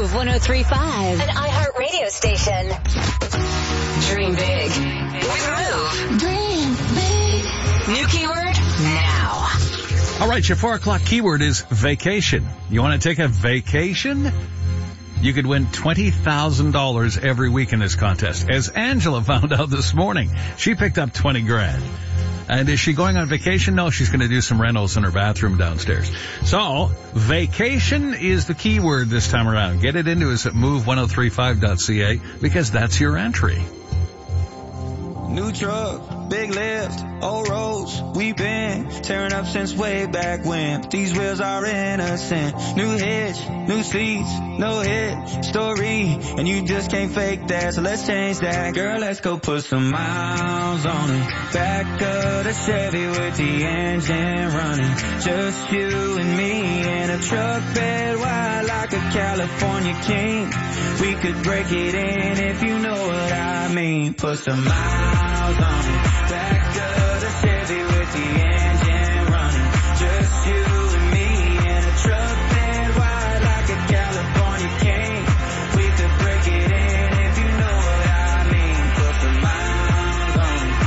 Move 103.5. An iHeartRadio station. Dream big. Move. Dream big. New keyword now. All right, your 4 o'clock keyword is vacation. You want to take a vacation? You could win $20,000 every week in this contest. As Angela found out this morning, she picked up 20 grand. And is she going on vacation? No, she's going to do some rentals in her bathroom downstairs. So, vacation is the keyword this time around. Get it into us at move1035.ca because that's your entry. New truck, big lift, old roads, we've been tearing up since way back when. These wheels are innocent. New hitch, new seats, no hit story, and you just can't fake that, so let's change that. Girl, let's go put some miles on it. Back of the Chevy with the engine running. Just you and me in a truck bed wide like a California king. We could break it in if you know what I mean. Put some miles on it. Back of the Chevy with the engine running. Just you and me in a truck bed wide like a California king. We could break it in if you know what I mean. Put some miles on it.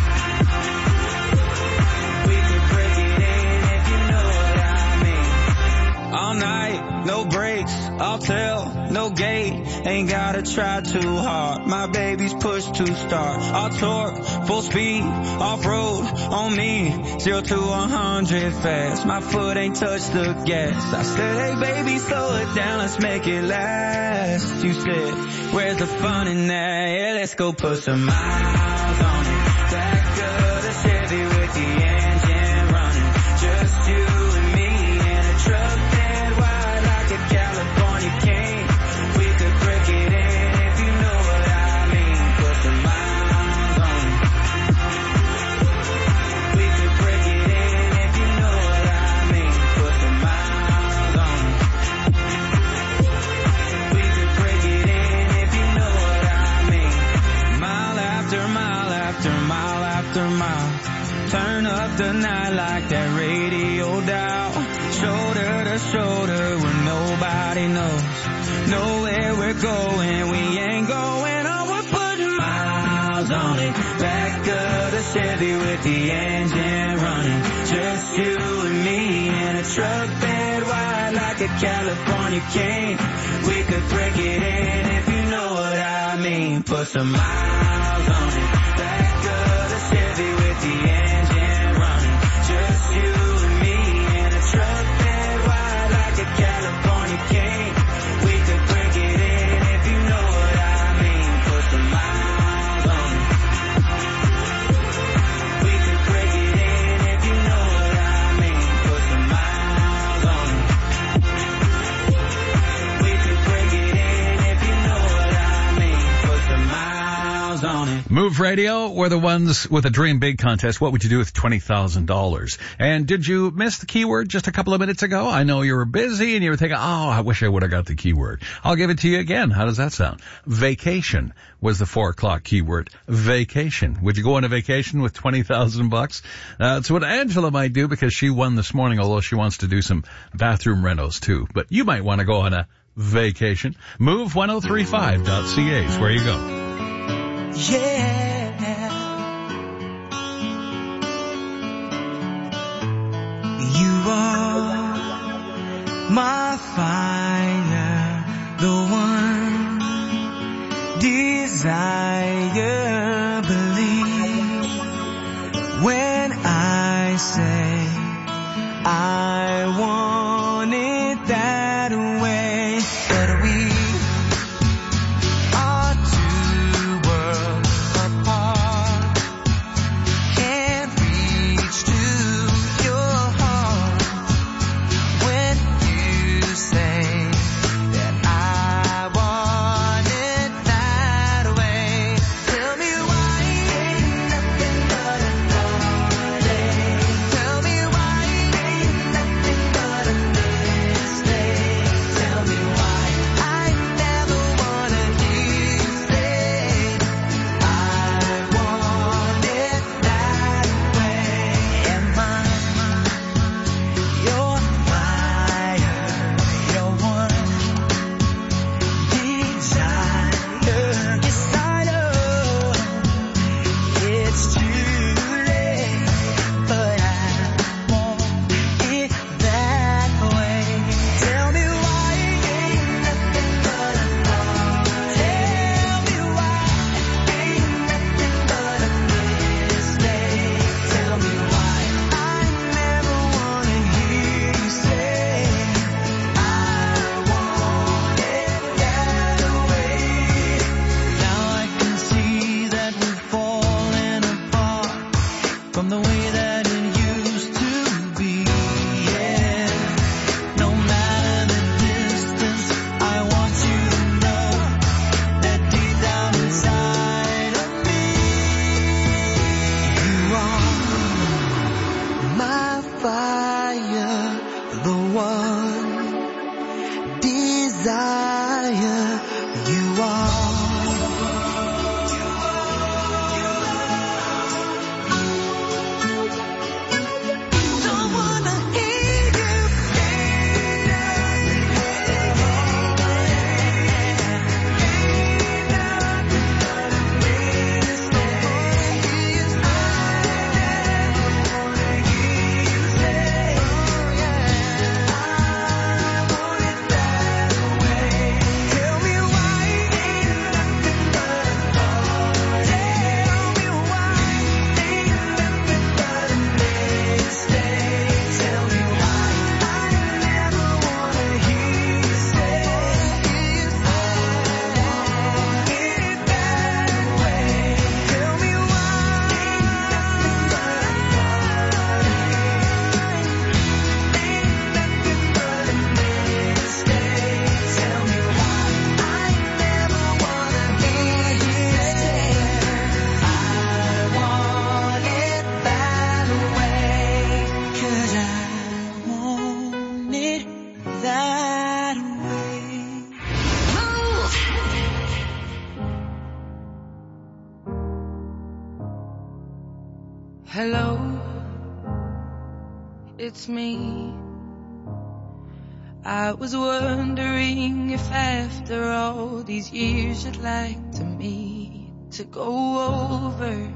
We could break it in if you know what I mean. All night, no brakes, I'll tell, no gate. Ain't gotta try too hard. My baby's push to start. I'll torque, full speed, off-road on me. 0 to 100 fast. My foot ain't touched the gas. I said, hey baby, slow it down, let's make it last. You said, where's the fun in that? Yeah, let's go put some miles on it. Back of the Chevy with the engine running. Just you and me in a truck bed wide like a California king. We could break it in if you know what I mean. Put some miles on it. We could break it in if you know what I mean. Put some miles on it. We could break it in if you know what I mean. Mile after mile after mile after mile. Turn up the night like that radio dial. Shoulder to shoulder where nobody knows. Know where we're going, we ain't going on. We're putting miles on it. Back of the Chevy with the engine running. Just you and me in a truck bed wide like a California king. We could break it in if you know what I mean. Put some miles on it. Back of the Chevy with the engine running. Just you and me in a truck bed wide like a California king. We could break it in if you know what I mean. Put some miles on it. We could break it in if you know what I mean. Put some miles on it. We could break it in if you know what I mean. Put some miles on it. Move Radio, we're the ones with a Dream Big contest. What would you do with $20,000? And did you miss the keyword just a couple of minutes ago? I know you were busy and you were thinking, oh, I wish I would have got the keyword. I'll give it to you again. How does that sound? Vacation was the 4 o'clock keyword. Vacation. Would you go on a vacation with $20,000? That's what Angela might do because she won this morning, although she wants to do some bathroom rentals too. But you might want to go on a vacation. Move1035.ca is where you go. Yeah. You are my fire, the one desire, believe when I say I want it that way. But we are two worlds apart. from the way that it used to be. Yeah, no matter the distance, I want you to know that deep down inside of me, you are my fire, the one desire. You are. Hello, it's me. I was wondering if after all these years you'd like to meet to go over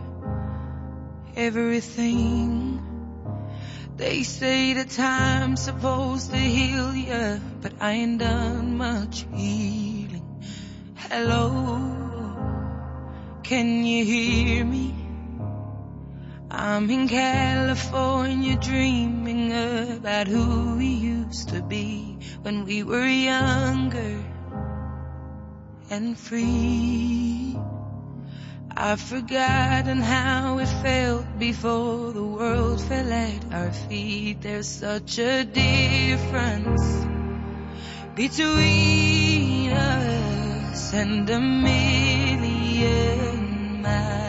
everything. They say that time's supposed to heal ya, but I ain't done much healing. Hello, can you hear me? I'm in California dreaming about who we used to be when we were younger and free. I've forgotten how it felt before the world fell at our feet. There's such a difference between us and a million miles.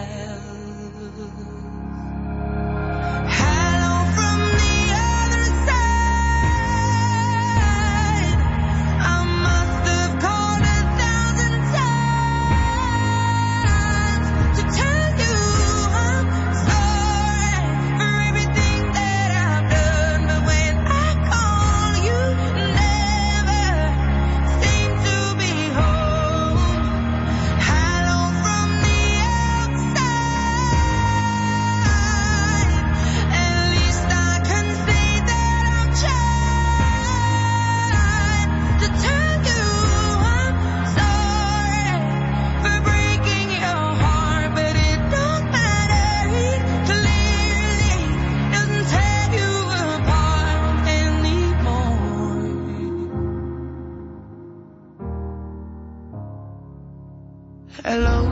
Hello,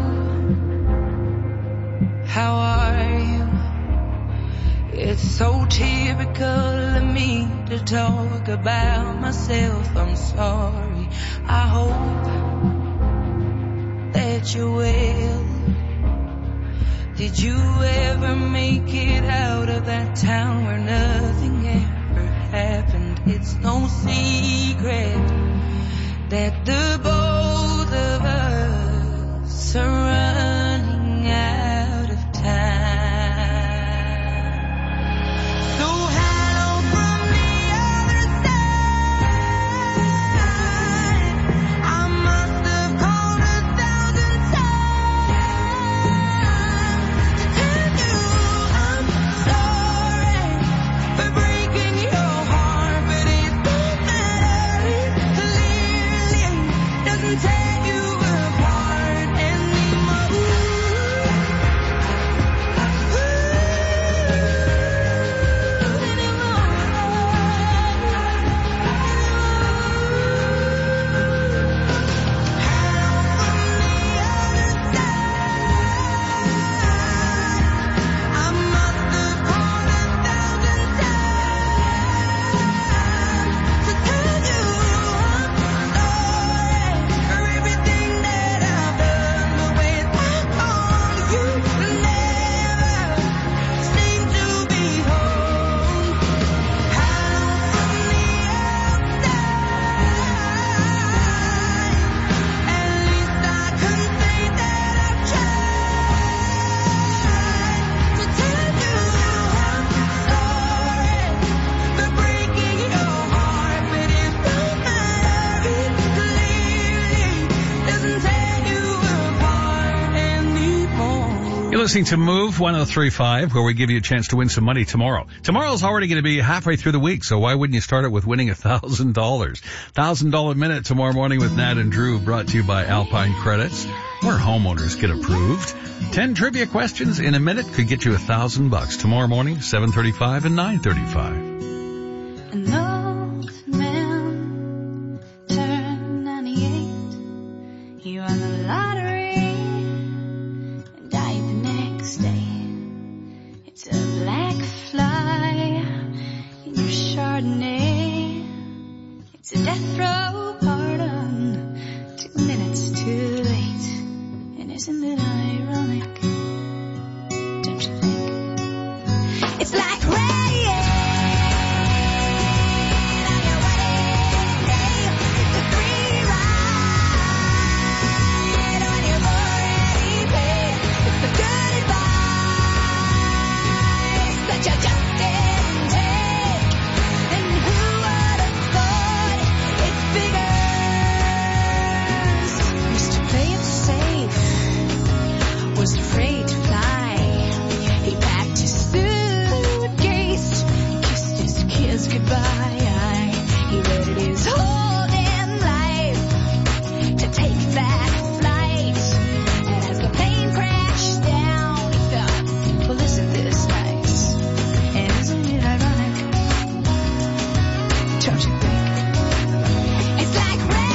how are you? It's so typical of me to talk about myself. I'm sorry. I hope that you're well. Did you ever make it out of that town where nothing ever happened? It's no secret that the both of us are running out of time. So hello from the other side. I must have called 1,000 times to tell you I'm sorry for breaking your heart, but it don't matter. It clearly doesn't You're listening to Move 103.5, where we give you a chance to win some money tomorrow. Tomorrow's already going to be halfway through the week, so why wouldn't you start it with winning $1,000? $1,000 minute tomorrow morning with Nat and Drew, brought to you by Alpine Credits, where homeowners get approved. 10 trivia questions in a minute could get you $1,000 tomorrow morning, 7:35 and 9:35. An old man turned 98. He won the lottery and died the next day. It's a black fly in your Chardonnay. It's a death row pardon, 2 minutes too late. And isn't it ironic? Don't you think? It's like rain. Was afraid to fly. He packed his suitcase, kissed his kids goodbye. He waited his whole damn life to take that flight. And as the plane crashed down, he thought, well, isn't this nice? And isn't it ironic? Don't you think? It's like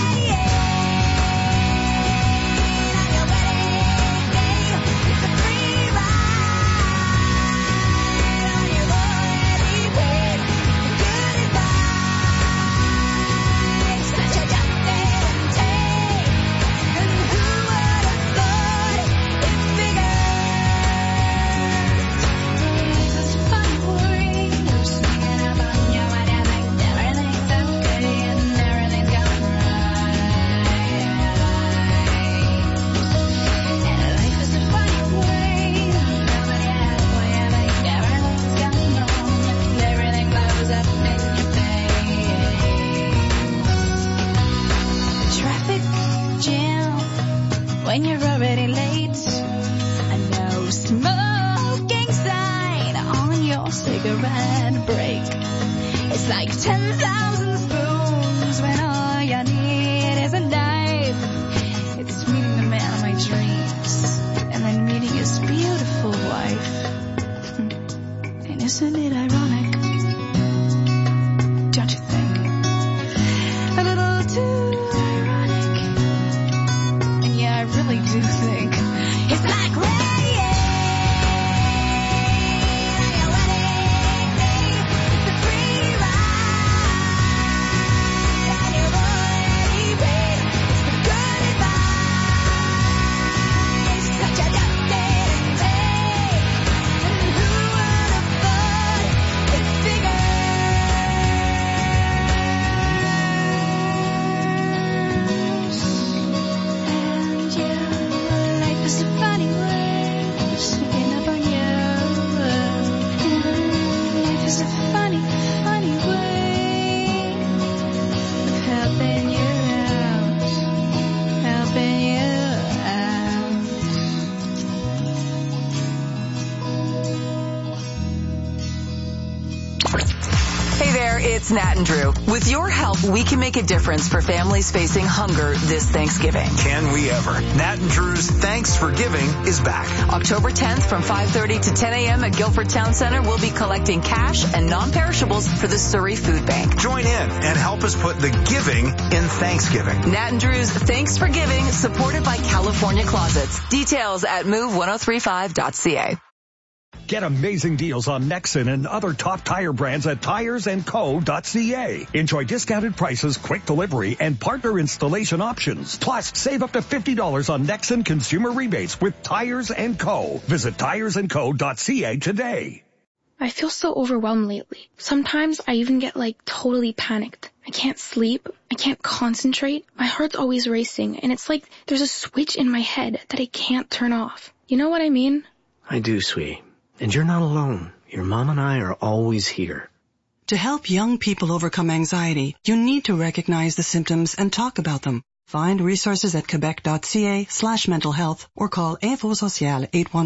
when you're already late, a no smoking sign on your cigarette break. It's like 10,000 spoons when all you need is a knife. It's meeting the man of my dreams and then meeting his beautiful wife. And isn't it ironic? Don't you think? A little too ironic. I really do think it's like rain. It's a free ride on your body, babe. It's the good advice, such a dusted take. And who would have thought it's bigger? It's a funny way of sneaking up on you. Life is a funny, funny way of helping you out, helping you out. Hey there, it's Nat and Drew. With your help, we can make a difference for families facing hunger this Thanksgiving. Can we ever? Nat and Drew's Thanks for Giving is back. October 10th from 5:30 to 10 a.m. at Guilford Town Center, we'll be collecting cash and non-perishables for the Surrey Food Bank. Join in and help us put the giving in Thanksgiving. Nat and Drew's Thanks for Giving, supported by California Closets. Details at move1035.ca. Get amazing deals on Nexen and other top tire brands at tiresandco.ca. Enjoy discounted prices, quick delivery, and partner installation options. Plus, save up to $50 on Nexen consumer rebates with Tires & Co. Visit tiresandco.ca today. I feel so overwhelmed lately. Sometimes I even get totally panicked. I can't sleep. I can't concentrate. My heart's always racing, and it's like there's a switch in my head that I can't turn off. You know what I mean? I do, sweetie. And you're not alone. Your mom and I are always here. To help young people overcome anxiety, you need to recognize the symptoms and talk about them. Find resources at quebec.ca/mental health or call Info Social 811.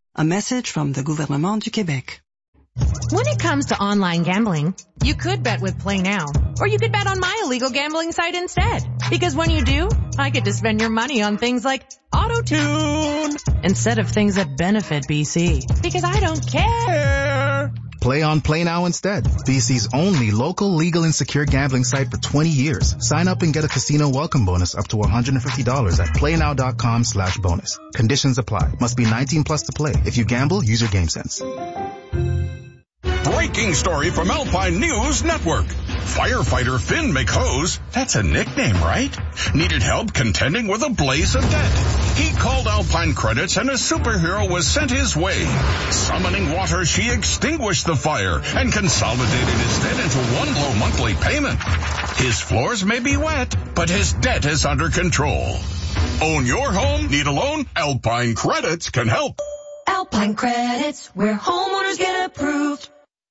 A message from the Gouvernement du Québec. When it comes to online gambling, you could bet with Play Now, or you could bet on my illegal gambling site instead. Because when you do, I get to spend your money on things like auto-tune instead of things that benefit BC. Because I don't care. Play on Play Now instead. BC's only local, legal, and secure gambling site for 20 years. Sign up and get a casino welcome bonus up to $150 at playnow.com/bonus. Conditions apply. Must be 19 plus to play. If you gamble, use your game sense. Breaking story from Alpine News Network. Firefighter Finn McHose, that's a nickname, right? Needed help contending with a blaze of debt. He called Alpine Credits and a superhero was sent his way. Summoning water, she extinguished the fire and consolidated his debt into one low monthly payment. His floors may be wet, but his debt is under control. Own your home? Need a loan? Alpine Credits can help. Alpine Credits, where homeowners get approved.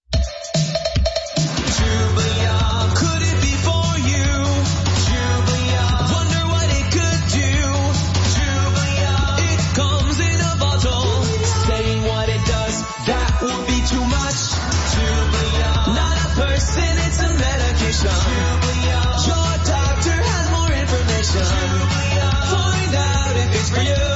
Jublia, could it be for you? Jublia, wonder what it could do. Jublia, it comes in a bottle. Saying what it does, that would be too much. Jublia, not a person, it's a medication. Jublia, your doctor has more information. Jublia, find out if it's for you.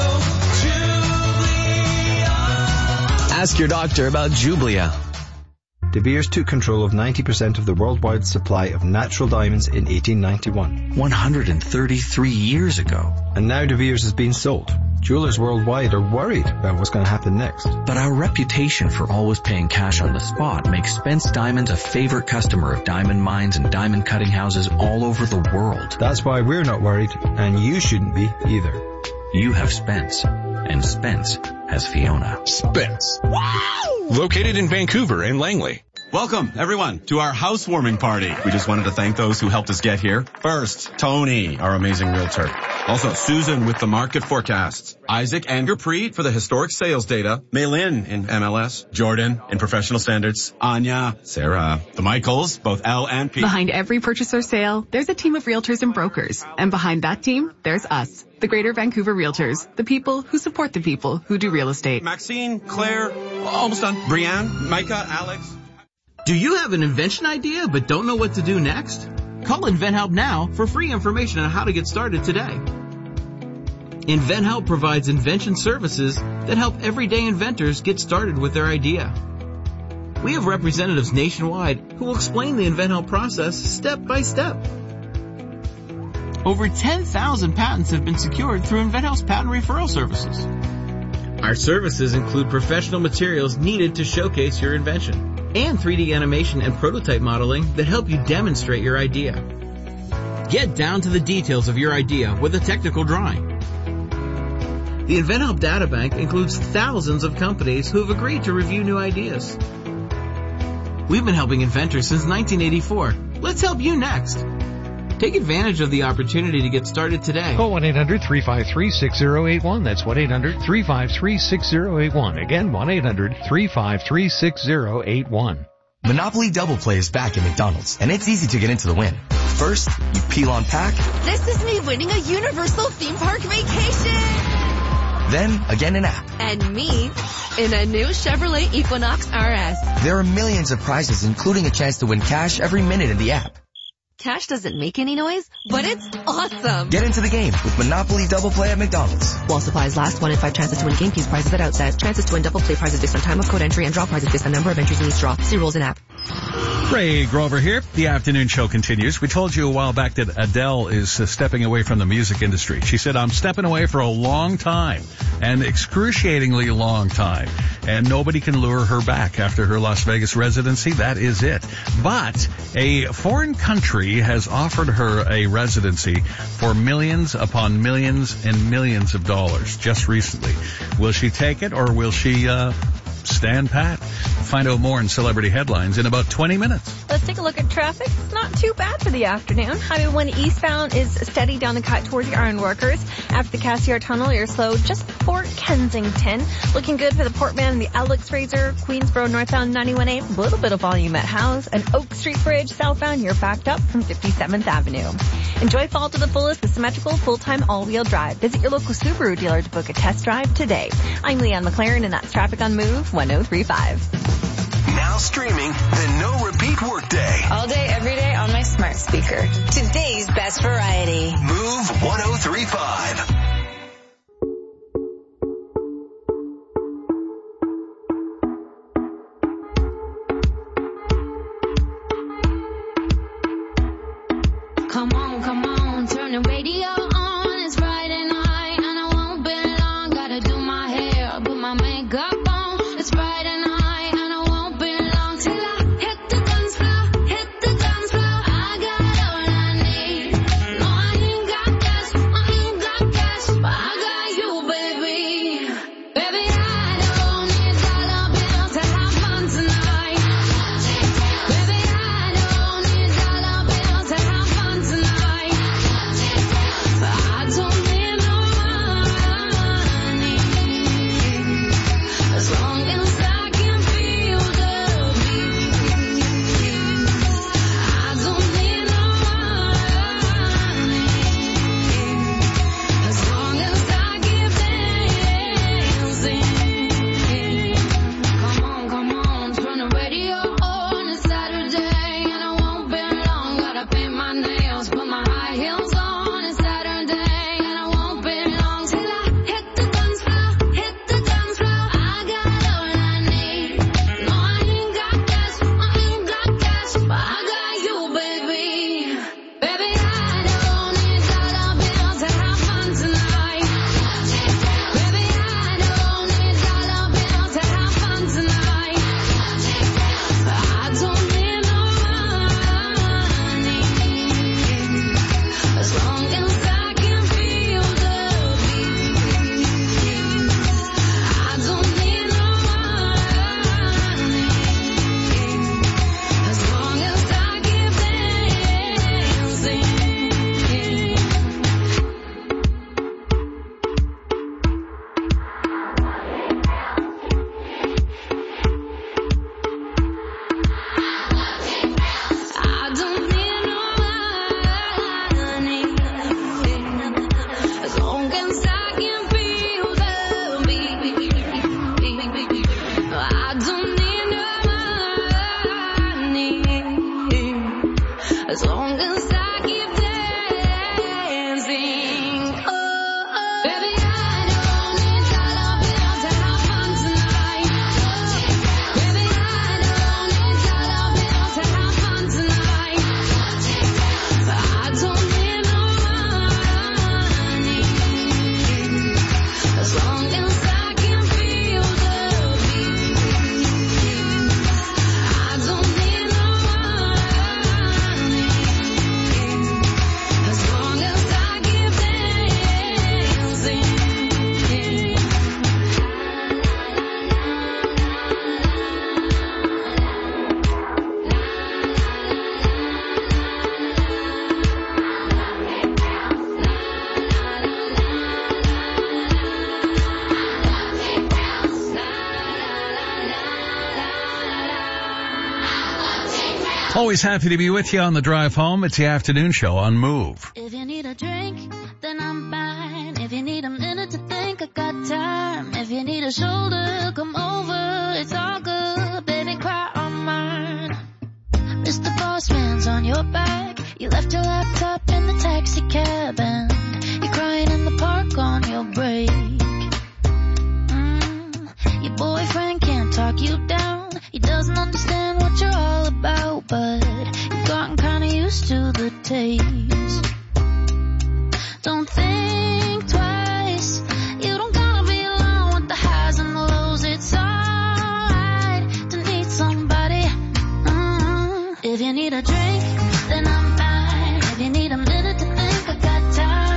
Jublia. Ask your doctor about Jublia. De Beers took control of 90% of the worldwide supply of natural diamonds in 1891. 133 years ago. And now De Beers has been sold. Jewelers worldwide are worried about what's going to happen next. But our reputation for always paying cash on the spot makes Spence Diamonds a favorite customer of diamond mines and diamond cutting houses all over the world. That's why we're not worried, and you shouldn't be either. You have Spence, and Spence has Fiona. Spence. Wow! Located in Vancouver and Langley. Welcome, everyone, to our housewarming party. We just wanted to thank those who helped us get here. First, Tony, our amazing realtor. Also, Susan with the market forecasts. Isaac and Gurpreet for the historic sales data. Maylin in MLS. Jordan in professional standards. Anya, Sarah, the Michaels, both L and P. Behind every purchase or sale, there's a team of realtors and brokers. And behind that team, there's us, the Greater Vancouver Realtors, the people who support the people who do real estate. Maxine, Claire, almost done. Brianne, Micah, Alex. Do you have an invention idea but don't know what to do next? Call InventHelp now for free information on how to get started today. InventHelp provides invention services that help everyday inventors get started with their idea. We have representatives nationwide who will explain the InventHelp process step by step. Over 10,000 patents have been secured through InventHelp's patent referral services. Our services include professional materials needed to showcase your invention, and 3D animation and prototype modeling that help you demonstrate your idea. Get down to the details of your idea with a technical drawing. The InventHelp Databank includes thousands of companies who have agreed to review new ideas. We've been helping inventors since 1984. Let's help you next. Take advantage of the opportunity to get started today. Call 1-800-353-6081. That's 1-800-353-6081. Again, 1-800-353-6081. Monopoly Double Play is back at McDonald's, and it's easy to get into the win. First, you peel on pack. This is me winning a Universal theme park vacation. Then, again an app. And me in a new Chevrolet Equinox RS. There are millions of prizes, including a chance to win cash every minute in the app. Cash doesn't make any noise, but it's awesome. Get into the game with Monopoly Double Play at McDonald's. While supplies last, 1 in 5 chances to win game piece prizes at outset. Chances to win double play prizes based on time of code entry and draw prizes based on number of entries in each draw. See rules in app. Ray Grover here. The afternoon show continues. We told you a while back that Adele is stepping away from the music industry. She said, I'm stepping away for a long time, an excruciatingly long time, and nobody can lure her back after her Las Vegas residency. That is it. But a foreign country has offered her a residency for millions upon millions and millions of dollars just recently. Will she take it or will she stand pat? Find out more in Celebrity Headlines in about 20 minutes. Let's take a look at traffic. It's not too bad for the afternoon. Highway 1 eastbound is steady down the cut towards the Ironworkers. After the Cassiar Tunnel, you're slow just before Kensington. Looking good for the Portman and the Alex Fraser. Queensboro northbound 91A, a little bit of volume at Howes. And Oak Street Bridge southbound, you're backed up from 57th Avenue. Enjoy fall to the fullest with symmetrical full-time all-wheel drive. Visit your local Subaru dealer to book a test drive today. I'm Leanne McLaren, and that's Traffic on Move 1035. Now streaming the No Repeat Workday. All day, every day on my smart speaker. Today's best variety. Move 1035. Come on, turn the radio on. It's Friday night and I won't be long. Gotta do my hair, put my makeup on. It's Friday night and I won't be long till I hit the dance floor, hit the dance floor. I got all I need. No, I ain't got cash, but I got you, baby. Baby, I don't need dollar bills to have fun tonight. Baby, I don't need dollar bills to have fun tonight. I don't need no money, as long as I can feel the beat. I don't need no money, as long as I keep dancing. Come on, turn the radio on. It's Saturday and I won't be long. Gotta paint my nails, put my high heels on. It's Saturday and I won't be long till I hit the dance floor, hit the dance floor. I got all I need. No, I ain't got cash, but I got you, baby. Baby, I don't need dollar bills to have fun tonight. Baby, I don't need dollar bills to have fun tonight. I don't need no money, as long as I can feel the beat. I don't need no money, as long as I keep dancing. I don't need no money, as long as I can feel the beat. I don't need no money, as long as I keep dancing. Oh, baby, I don't need dollar bills to have fun tonight. Baby, I don't need dollar bills to have fun tonight. I don't need no money, as long as I can feel the beat. I don't need no money, as long as I keep dancing. Always happy to be with you on the drive home. It's the afternoon show on Move. If you need a drink, then I'm fine. If you need a minute to think, I got time. If you need a shoulder, come over. It's all good, baby, cry on mine. Mr. Boss Man's on your back. You left your laptop in the taxi cab and you're crying in the park on your break. Your boyfriend can't talk you down. He doesn't understand what you're all about, but you've gotten kinda used to the taste. Don't think twice. You don't gotta be alone with the highs and the lows. It's alright to need somebody. If you need a drink, then I'm fine. If you need a minute to think, I got time.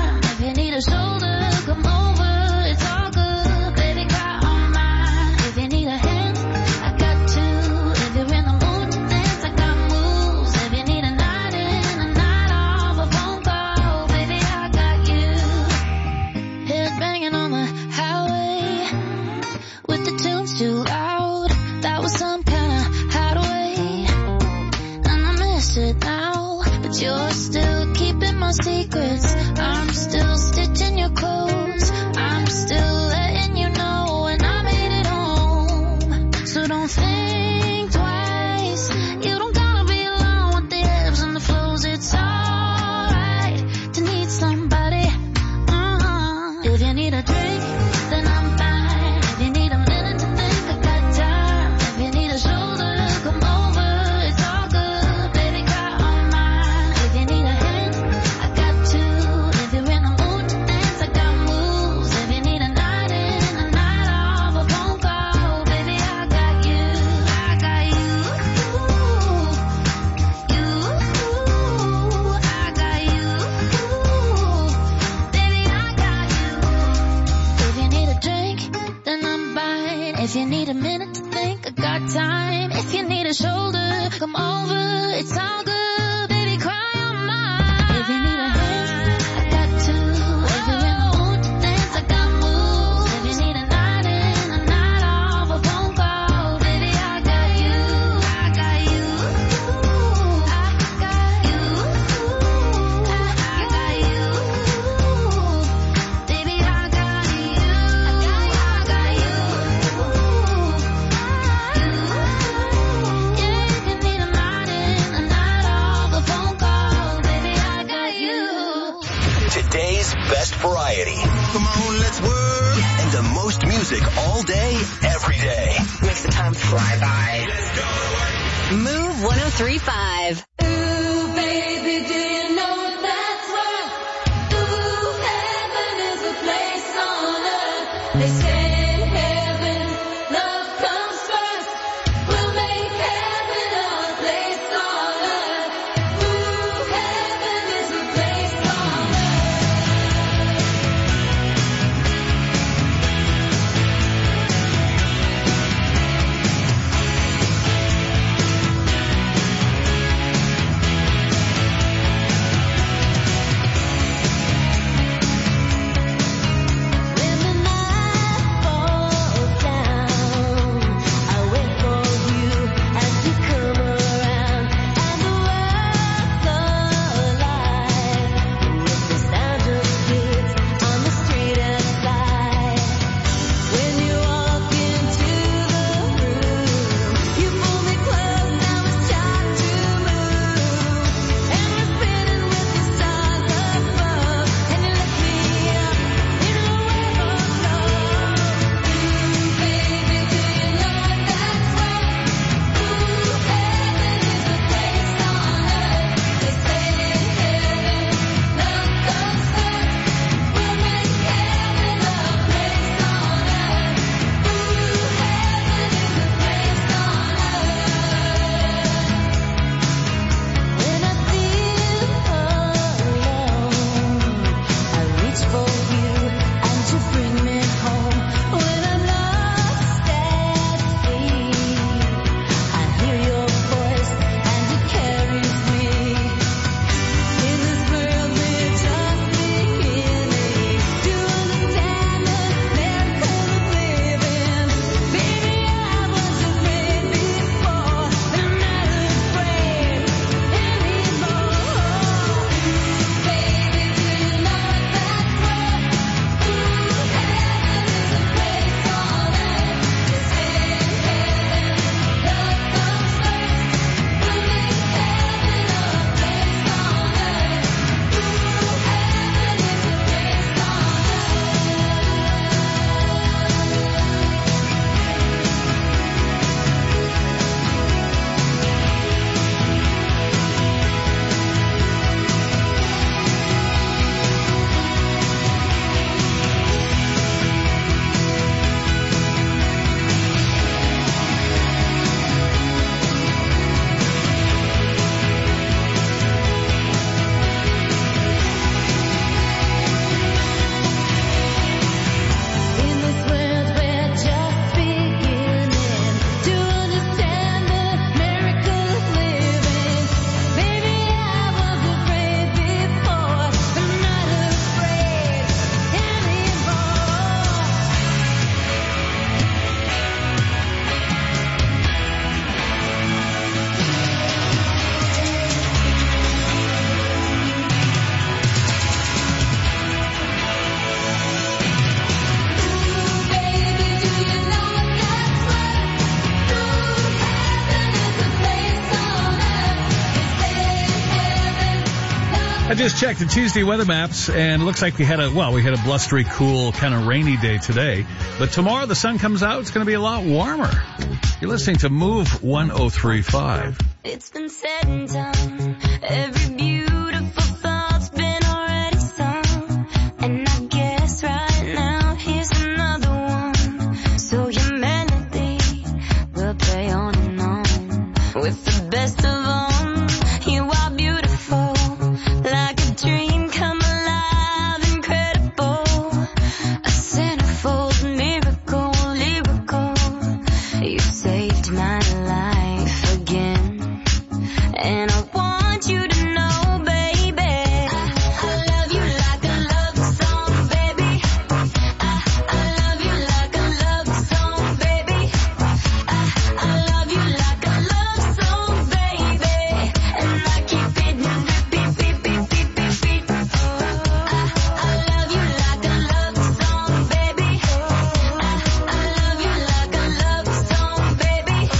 but you're still keeping my secrets. I'm still stitching your clothes. I'm still letting you know when I made it home. So don't think twice. You don't gotta be alone with the ebbs and the flows. It's alright to need somebody. If you need a drink, then I'm fine. If you need a minute to think, I got time. If you need a shoulder, come over. It's all good, baby, cry on mine. If you need a hand, I got two. If you're in the mood to dance, I got moves. If you need a night in, a night off, a phone call, baby, I got you. I got you. I got you. Baby, I got you. If you need a drink, then I'm fine. If you need a minute to think, I got time. If you need a shoulder, come over. It's all good, baby, cry on mine. If you need a hand, I got two. If you're in the mood to dance, I got moves. If you need a night in, a night off, a phone call, baby, I got you. I got you. I got you. I got you. Baby, I got you. I got you. Yeah, if you need a night in, a night off, a phone call, baby, I got you. Today's best variety. Come on, let's work. And the most music all day, every day. Makes the time fly by. Move 103.5. Ooh, baby, do you know that's right? Ooh, heaven is a place on earth. They say in heaven, love comes first. We'll make heaven a place on earth. Ooh, heaven is a place on earth. just checked the Tuesday weather maps, and it looks like we had a blustery, cool, kind of rainy day today. But tomorrow the sun comes out, it's going to be a lot warmer. You're listening to Move 103.5. It's been said and done. Every beautiful thought's been already sung. And I guess right now here's another one. So your melody will play on and on. With the best of them, you are beautiful. Like a dream come alive, incredible. A centerfold miracle, lyrical. You saved my life again. And I want you to know, baby, I love you like a love song, baby. I love you like a love song, baby. I love you like a love song, baby. And I keep it repeat, beat, beat, beat, beat, beat. I love you like a love song, baby. I love you like a love song, baby. I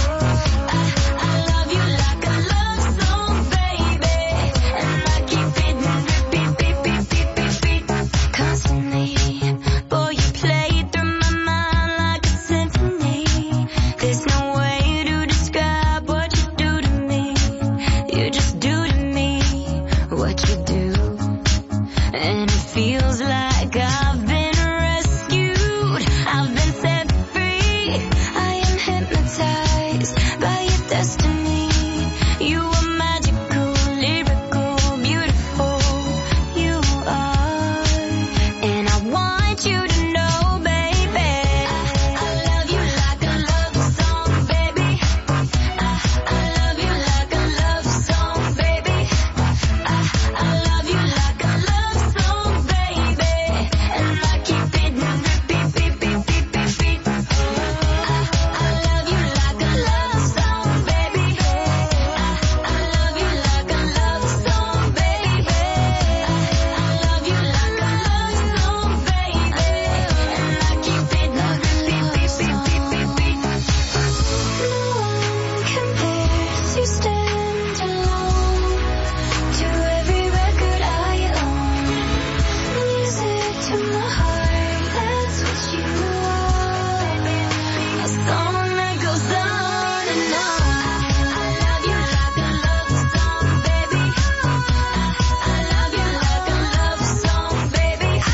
love you like a love song, baby. And I keep it repeat, beat, beat, beat, beat, beat. Constantly, boy, you play through my mind like a symphony. There's no way to describe what you do to me. You just do to me what you do. And it feels like I've been rescued. I've been set free. I am hypnotized by your destiny. You are magical, lyrical, beautiful. You are. And I want you to know, baby, I love you like a love song, baby. I love you like a love song, baby. I love you like a love song, baby. And I keep it repeat, beat, beat, beat, beat, beat. I love you like a love song, baby. I love you like a love song, baby. I love you like a love song, baby. And I keep it repeat, beat, beat, beat, beat, beat. No one compares, you stand alone to every record I own. Music to my heart, that's what you are. A song that goes on and on. I love you like a love song, baby. I love you like a love song, baby. I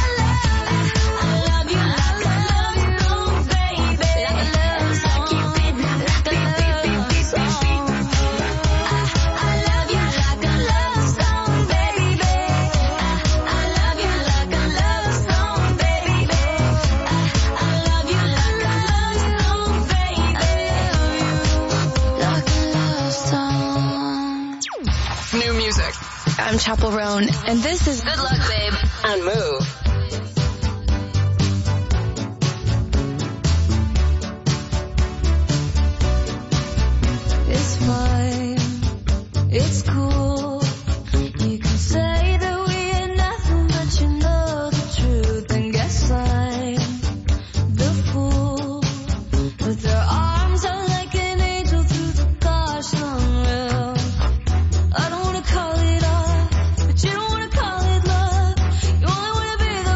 love you like a love song, baby. And I keep it like a love song. I love you like a love song, baby. I love you like a love song, baby. I love you like a love song, baby. Like a love song. New music. I'm Chapel Roan, and this is Good Luck, Babe on Move. It's fine, it's cool. You can say that we ain't nothing, but you know the truth. And guess I'm the fool. With their arms out like an angel through the gosh unreal. I don't wanna call it off, but you don't wanna call it love. You only wanna be the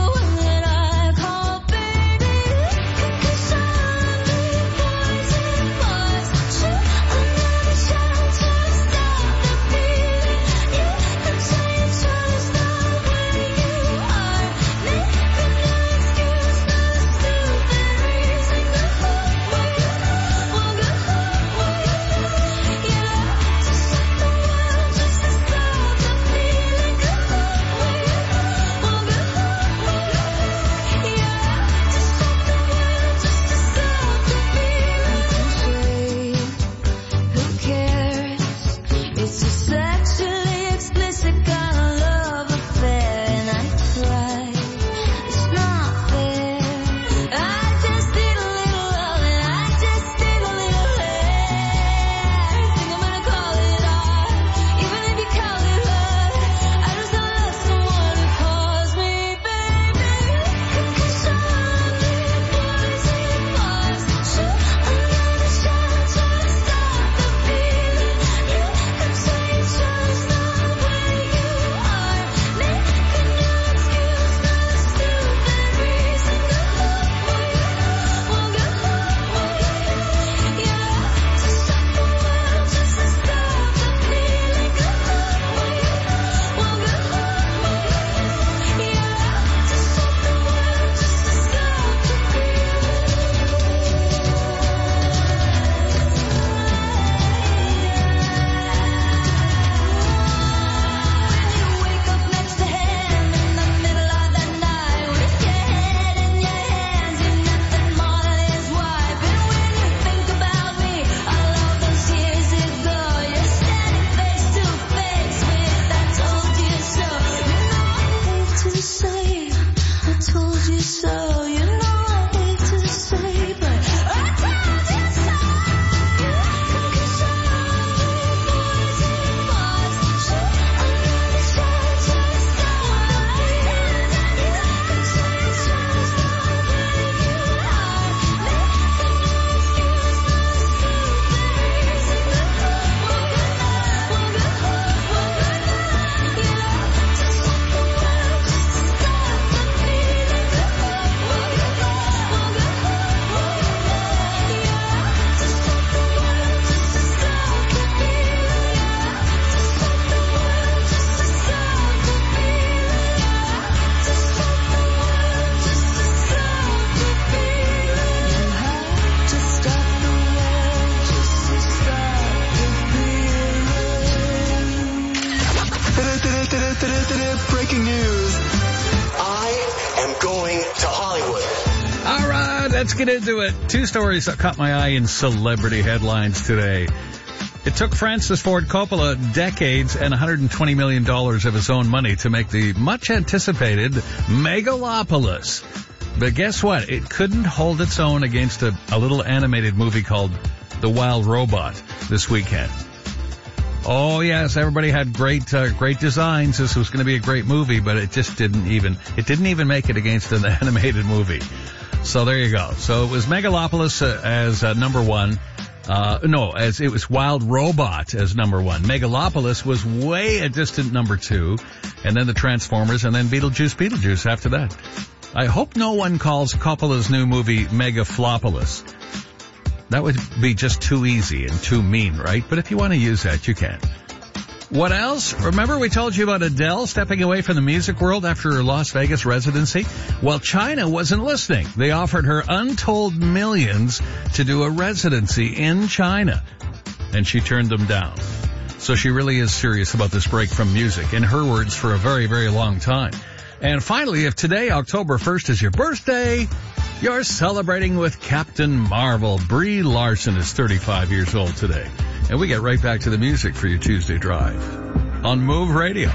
Let's get into it. 2 stories that caught my eye in celebrity headlines today. It took Francis Ford Coppola decades and $120 million of his own money to make the much-anticipated Megalopolis. But guess what? It couldn't hold its own against a little animated movie called The Wild Robot this weekend. Oh yes, everybody had great designs. This was going to be a great movie, but it just didn't even make it against an animated movie. So there you go. So it was Megalopolis as number 1. As it was Wild Robot as number 1. Megalopolis was way a distant number 2. And then the Transformers, and then Beetlejuice after that. I hope no one calls Coppola's new movie Megaflopolis. That would be just too easy and too mean, right? But if you want to use that, you can. What else? Remember we told you about Adele stepping away from the music world after her Las Vegas residency? Well, China wasn't listening. They offered her untold millions to do a residency in China, and she turned them down. So she really is serious about this break from music, in her words, for a very, very long time. And finally, if today, October 1st, is your birthday, you're celebrating with Captain Marvel. Brie Larson is 35 years old today. And we get right back to the music for your Tuesday drive on Move Radio.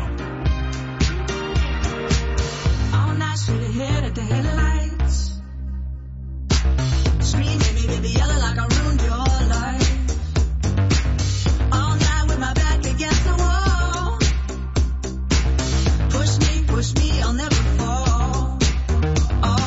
All night, straight ahead at the headlights. Scream at me, baby, yelling like I ruined your life. All night with my back against the wall. Push me, I'll never fall. Oh.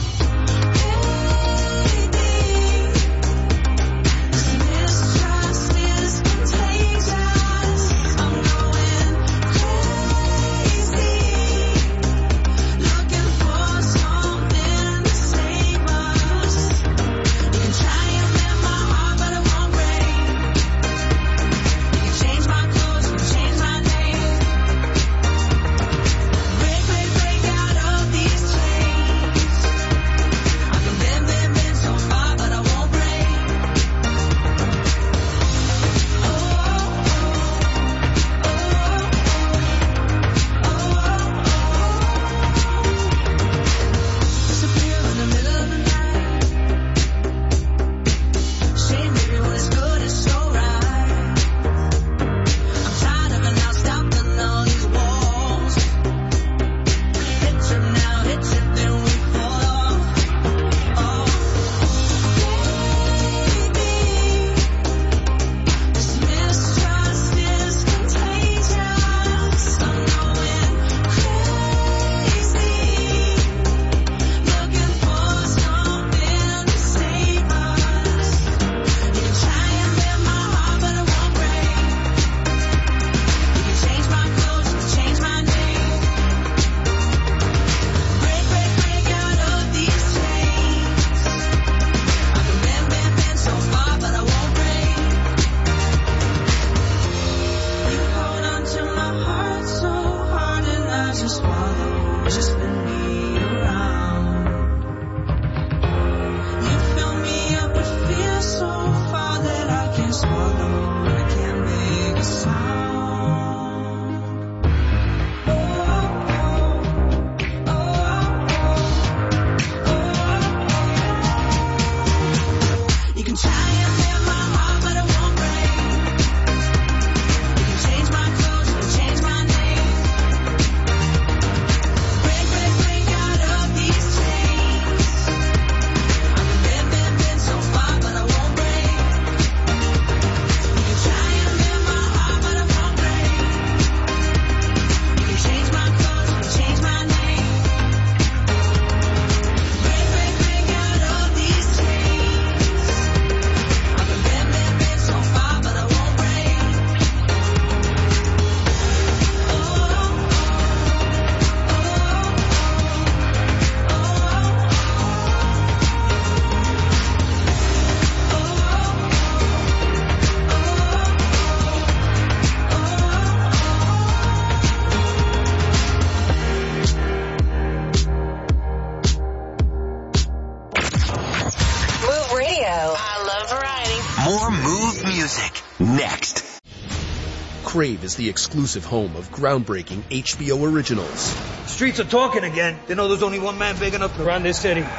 Crave is the exclusive home of groundbreaking HBO originals. Streets are talking again. They know there's only one man big enough to run this city.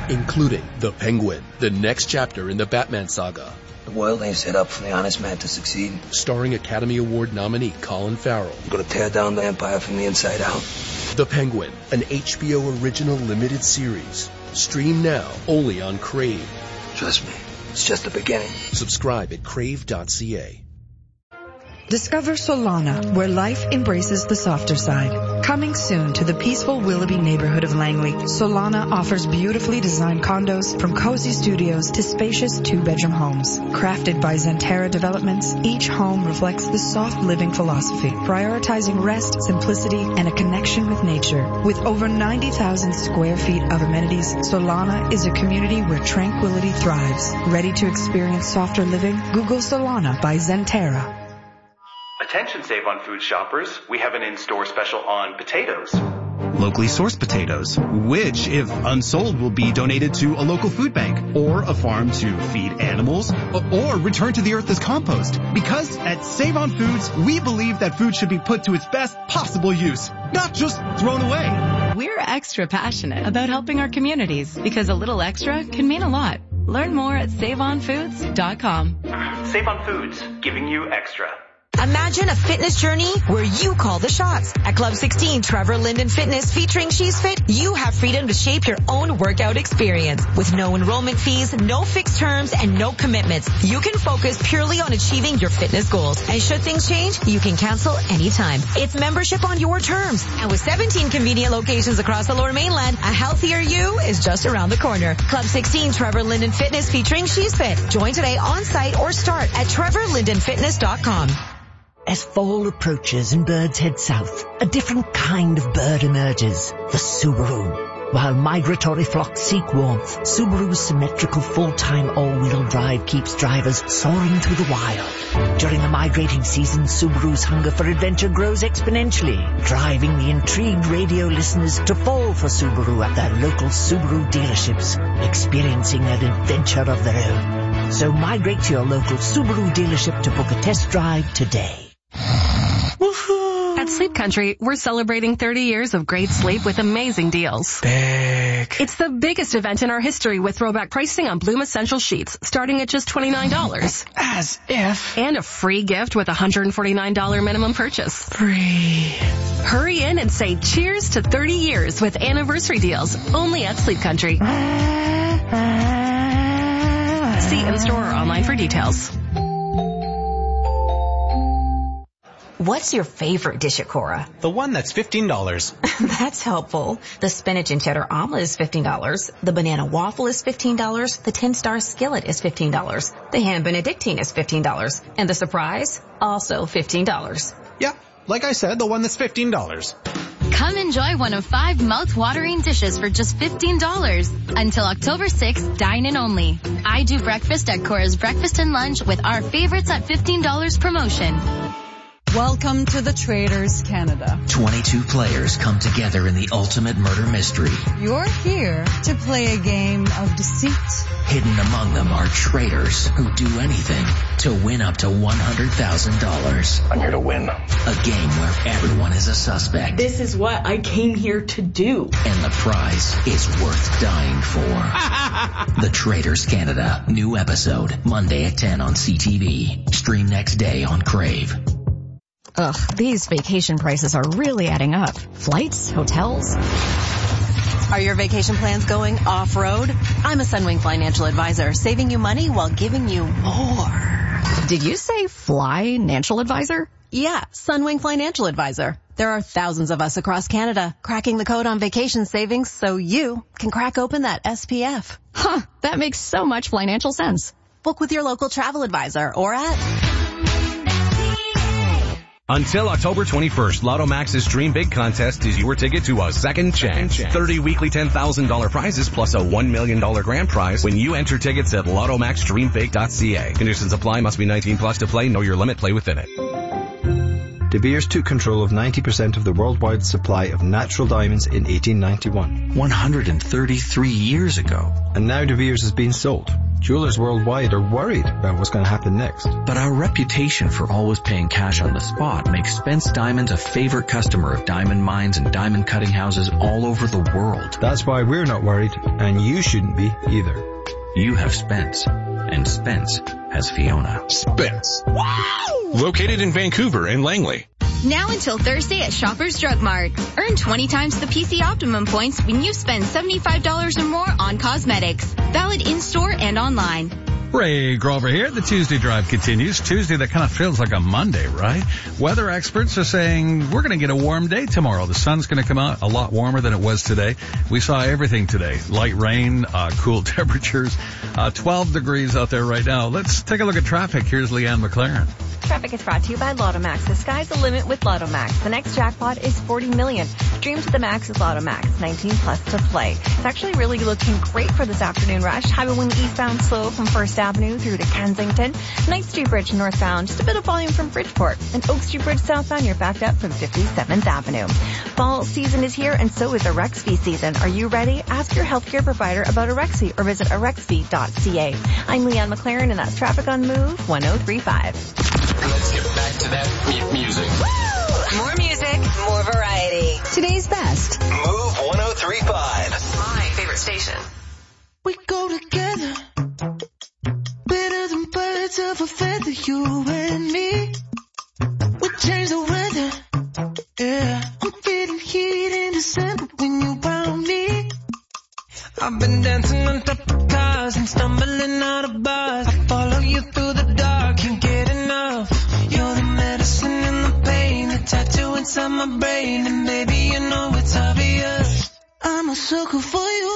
including The Penguin, the next chapter in the Batman saga. The world ain't set up for the honest man to succeed. Starring Academy Award nominee Colin Farrell. I'm gonna tear down the empire from the inside out. The Penguin, an HBO original limited series. Stream now, only on Crave. Trust me, it's just the beginning. Subscribe at crave.ca. Discover Solana, where life embraces the softer side. Coming soon to the peaceful Willoughby neighborhood of Langley, Solana offers beautifully designed condos from cozy studios to spacious 2-bedroom homes. Crafted by Zentera Developments, each home reflects the soft living philosophy, prioritizing rest, simplicity, and a connection with nature. With over 90,000 square feet of amenities, Solana is a community where tranquility thrives. Ready to experience softer living? Google Solana by Zentera. Attention Save on Food shoppers, we have an in-store special on potatoes. Locally sourced potatoes, which, if unsold, will be donated to a local food bank or a farm to feed animals or return to the earth as compost. Because at Save on Foods, we believe that food should be put to its best possible use, not just thrown away. We're extra passionate about helping our communities because a little extra can mean a lot. Learn more at saveonfoods.com. Save on Foods, giving you extra. Imagine a fitness journey where you call the shots. At Club 16 Trevor Linden Fitness featuring She's Fit, you have freedom to shape your own workout experience. With no enrollment fees, no fixed terms, and no commitments, you can focus purely on achieving your fitness goals. And should things change, you can cancel anytime. It's membership on your terms. And with 17 convenient locations across the Lower Mainland, a healthier you is just around the corner. Club 16 Trevor Linden Fitness featuring She's Fit. Join today on site or start at trevorlindenfitness.com. As fall approaches and birds head south, a different kind of bird emerges, the Subaru. While migratory flocks seek warmth, Subaru's symmetrical full-time all-wheel drive keeps drivers soaring through the wild. During the migrating season, Subaru's hunger for adventure grows exponentially, driving the intrigued radio listeners to fall for Subaru at their local Subaru dealerships, experiencing an adventure of their own. So migrate to your local Subaru dealership to book a test drive today. At Sleep Country, we're celebrating 30 years of great sleep with amazing deals. Big. It's the biggest event in our history with throwback pricing on Bloom Essential Sheets, starting at just $29. As if. And a free gift with a $149 minimum purchase. Free. Hurry in and say cheers to 30 years with anniversary deals, only at Sleep Country. See in-store or online for details. What's your favorite dish at Cora? The one that's $15. That's helpful. The spinach and cheddar omelet is $15. The banana waffle is $15. The 10-star skillet is $15. The ham benedictine is $15. And the surprise? Also $15. Yeah, like I said, the one that's $15. Come enjoy one of 5 mouth-watering dishes for just $15. Until October 6th, dine in only. I do breakfast at Cora's Breakfast and Lunch with our favorites at $15 promotion. Welcome to the Traders Canada. 22 players come together in the ultimate murder mystery. You're here to play a game of deceit. Hidden among them are traitors who do anything to win up to $100,000. I'm here to win. A game where everyone is a suspect. This is what I came here to do. And the prize is worth dying for. The Traders Canada. New episode. Monday at 10 on CTV. Stream next day on Crave. Ugh, these vacation prices are really adding up. Flights, hotels. Are your vacation plans going off-road? I'm a Sunwing Financial Advisor, saving you money while giving you more. Did you say Financial Advisor? Yeah, Sunwing Financial Advisor. There are thousands of us across Canada cracking the code on vacation savings so you can crack open that SPF. Huh, that makes so much financial sense. Book with your local travel advisor or at... Until October 21st, Lotto Max's Dream Big contest is your ticket to a second chance. 30 weekly $10,000 prizes plus a $1 million grand prize when you enter tickets at LottoMaxDreamBig.ca. Conditions apply. Must be 19 plus to play. Know your limit. Play within it. De Beers took control of 90% of the worldwide supply of natural diamonds in 1891. 133 years ago. And now De Beers is being sold Jewelers worldwide are worried about what's going to happen next. But our reputation for always paying cash on the spot makes Spence Diamonds a favorite customer of diamond mines and diamond cutting houses all over the world. That's why we're not worried, and you shouldn't be either. You have Spence, and Spence has Fiona. Spence. Wow! Located in Vancouver and Langley. Now until Thursday at Shoppers Drug Mart. Earn 20 times the PC Optimum points when you spend $75 or more on cosmetics. Valid in-store and online. Ray Grover here. The Tuesday Drive continues. Tuesday, that kind of feels like a Monday, right? Weather experts are saying we're going to get a warm day tomorrow. The sun's going to come out a lot warmer than it was today. We saw everything today. Light rain, cool temperatures, 12 degrees out there right now. Let's take a look at traffic. Here's Leanne McLaren. Traffic is brought to you by Lotto Max. The sky's the limit with Lotto Max. The next jackpot is $40 million. Dream to the max with Lotto Max. 19 plus to play. It's actually really looking great for this afternoon rush. Highway 1 eastbound slow from 1st Avenue through to Kensington. Ninth Street Bridge northbound. Just a bit of volume from Bridgeport. And Oak Street Bridge southbound, you're backed up from 57th Avenue. Fall season is here, and so is Arexvy season. Are you ready? Ask your healthcare provider about Arexvy or visit arexvy.ca. I'm Leanne McLaren, and that's traffic on Move 1035. Let's get back to that music. Woo! More music, more variety. Today's best. Move 1035. My favorite station. We go together, better than birds of a feather, you and me. We change the weather, yeah. I'm feeling heat in December when you found me. I've been dancing on top of cars and stumbling out of bars. I follow you through the dark, can't get enough. You're the medicine and the pain, the tattoo inside my brain, and baby you know it's obvious. I'm a sucker for you.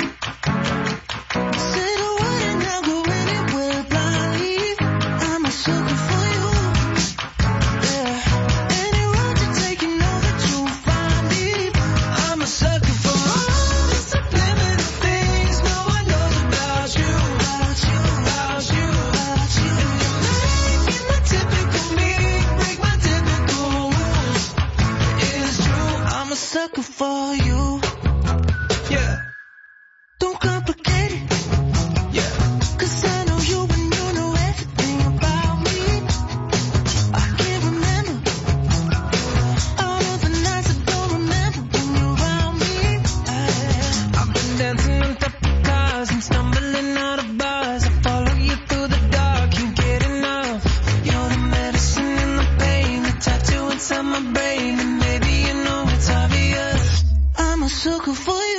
Say the word and I'll go anywhere blindly. I'm a sucker for you. Yeah. Any road you take, you know that you'll find me. I'm a sucker for all the subliminal things no one knows about you. About you, about you, about you. And you're making the typical me break my typical rules. It's true, I'm a sucker for you. Yeah. Don't complicate it. Yeah. 'Cause I know you and you know everything about me. I can't remember all of the nights I don't remember when you're around me. I've been dancing on top of cars and stumbling out of bars. I follow you through the dark, can't get enough. You're the medicine and the pain, the tattoo inside my brain, and maybe you know it's obvious. I'm a sucker for you.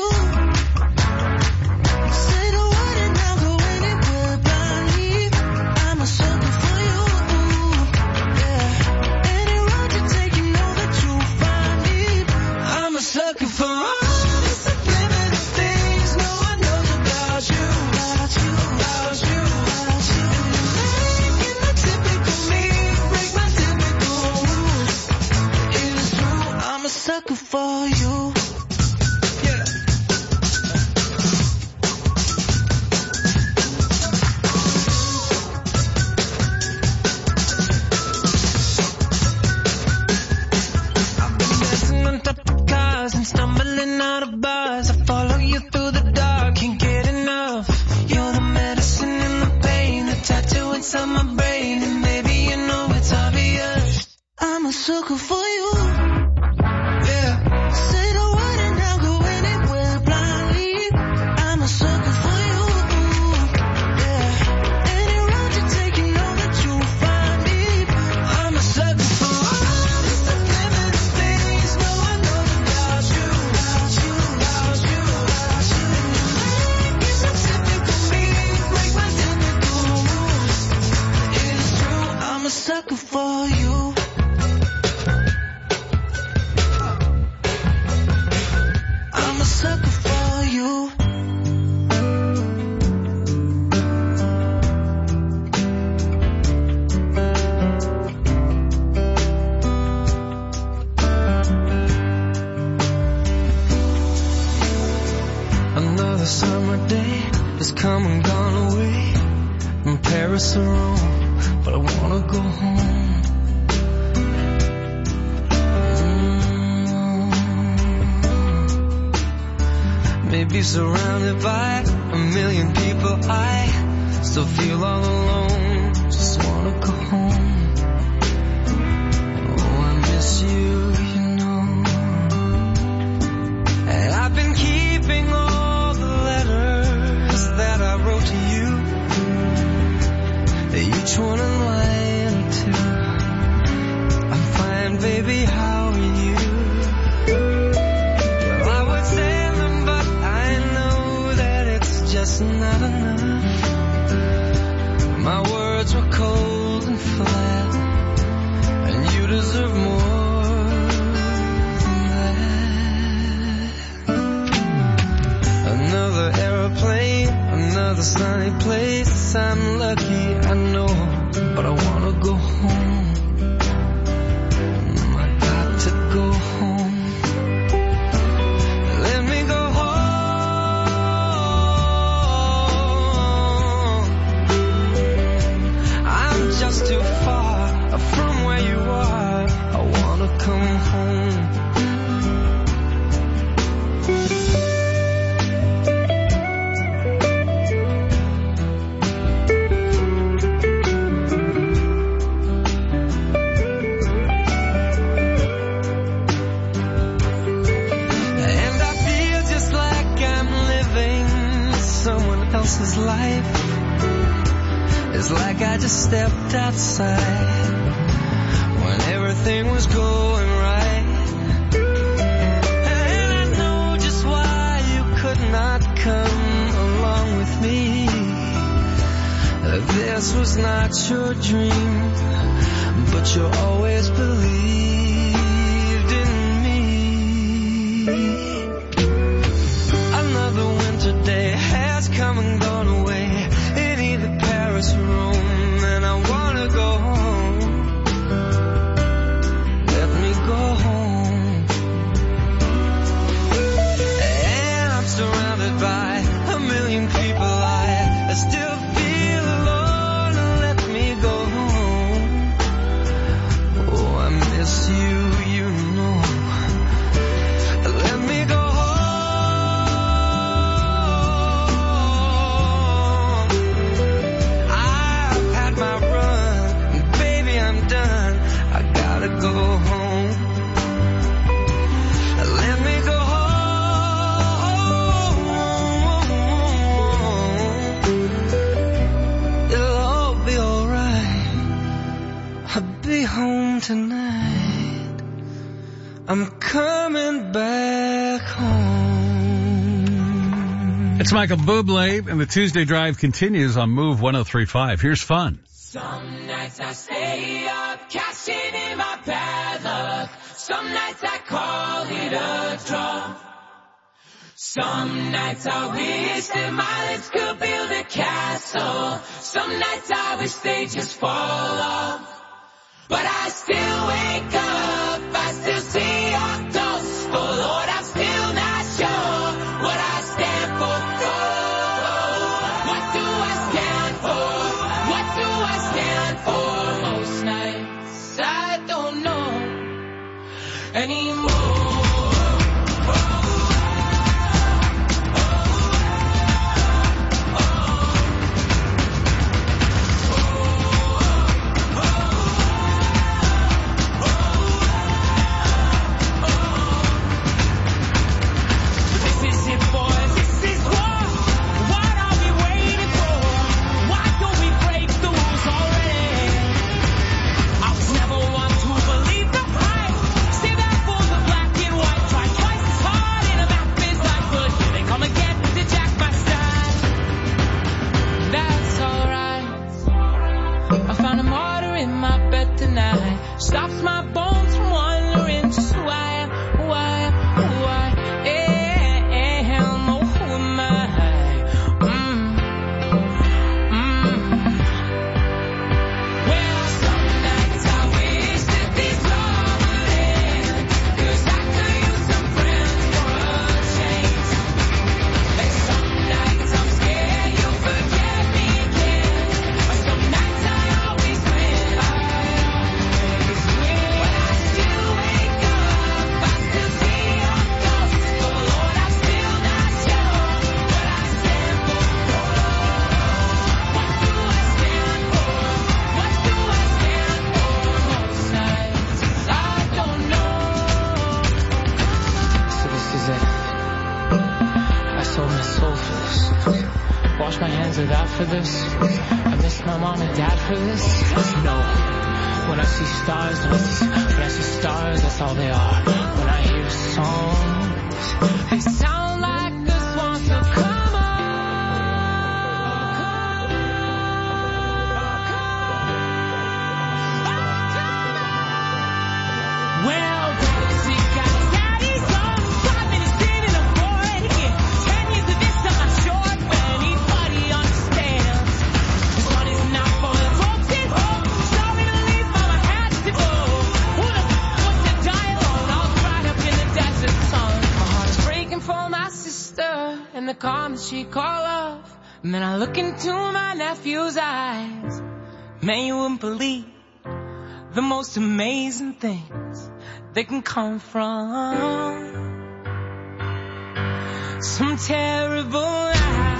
Say the word and I'll go anywhere blindly. I'm a sucker for you. Yeah. Any road you take, you know that you'll find me. I'm a sucker for all the subliminal things no one knows about you. About you, about you, about you. Making the typical me break my typical rules. It's true, I'm a sucker for you. Yeah. I've been dancing on top of cars and stumbling out of bars. I follow you through the dark, can't get enough. You're the medicine and the pain, the tattoo inside my brain, and maybe you know it's obvious. I'm a sucker for you. Yeah. Say the word and I'll go anywhere blindly. I'm a sucker for you. Yeah. Any road you take, you know that you'll find me. I'm a sucker for all the subliminal things no one knows about you. About you, about you, about you. Making the typical me break my typical rules. It's true, I'm a sucker for you. I'm a sucker for you. Another summer day has come and gone away from Paris or Rome, but I wanna go home. Maybe surrounded by a million people, I still feel all alone, just wanna go home. Oh, I miss you, you know. And I've been keeping all the letters that I wrote to you, each one in line or two. I'm fine, baby, how are you? Well, I would send them, but I know that it's just not enough. My words were cold and flat, and you deserve more than that. Another aeroplane, another sunny place. I'm lucky, I know, but I wanna go home. I got to go home. Let me go home. I'm just too far from where you are. I wanna come home. Else's life. It's like I just stepped outside when everything was going right. And I know just why you could not come along with me. This was not your dream, but you always believed in me. Another winter day has come and gone away in either Paris or Rome, and I wanna go home. Let me go home. And I'm surrounded by a million people. I still feel alone. Let me go home. Oh, I miss you, you know. Let me go home. Go home. Let me go home. It'll all be alright. I'll be home tonight. I'm coming back home. It's Michael Bublé, and the Tuesday Drive continues on Move 103.5. Here's fun. Some nights I stay up, cashing in my bad luck. Some nights I call it a draw. Some nights I wish that my lips could build a castle. Some nights I wish they just fall off. But I still wake up, I still see your gospel. Lord, I'm still not sure what I stand for. What do I stand for? What do I stand for? Most nights I don't know anymore. Stops my bones from wondering just who I am, who I am, who I am. Oh, who am I? Well, some nights I wish that this love would end, 'cause I could use some friends for a change. And some nights I'm scared you'll forget me again, but some nights I always win. When I still wake up, I still live out for this. I miss my mom and dad for this. No. When I see stars, that's all they are. When I hear songs, they sound like the swans will come on. Well, he got daddy's on 5 minutes in and I'm bored again. 10 years of this on my short when anybody understands. This one is not for the broken. Sorry to leave, mama had to go. Who the wants to die alone? All dried up in the desert sun. My heart is breaking for my sister and the calm that she called love. And then I look into my nephew's eyes. Man, you wouldn't believe the most amazing things that can come from some terrible lie.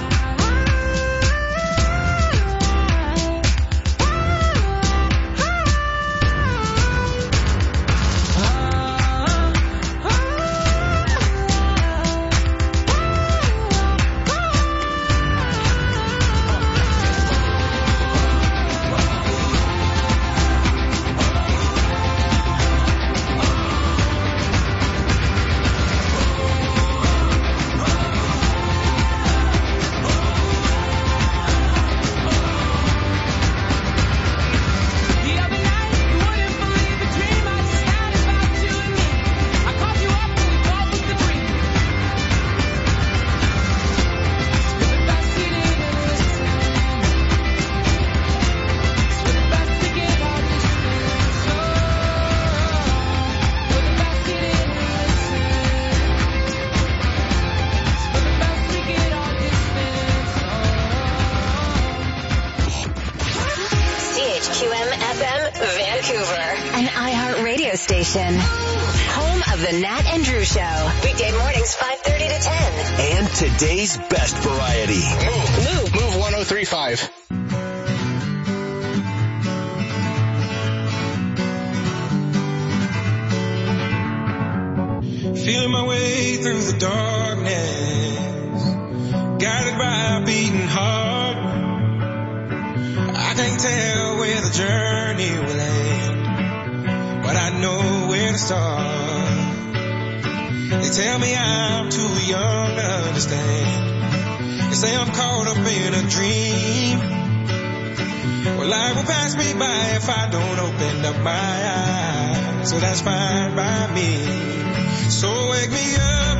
Station. Home of the Nat and Drew Show. Weekday mornings 5:30 to 10. And today's best variety. Move 103.5. Feeling my way through the darkness, guided by a beating heart. I can't tell where the journey will end, but I know where to start. They tell me I'm too young to understand. They say I'm caught up in a dream. Well, life will pass me by if I don't open up my eyes. So that's fine by me. So wake me up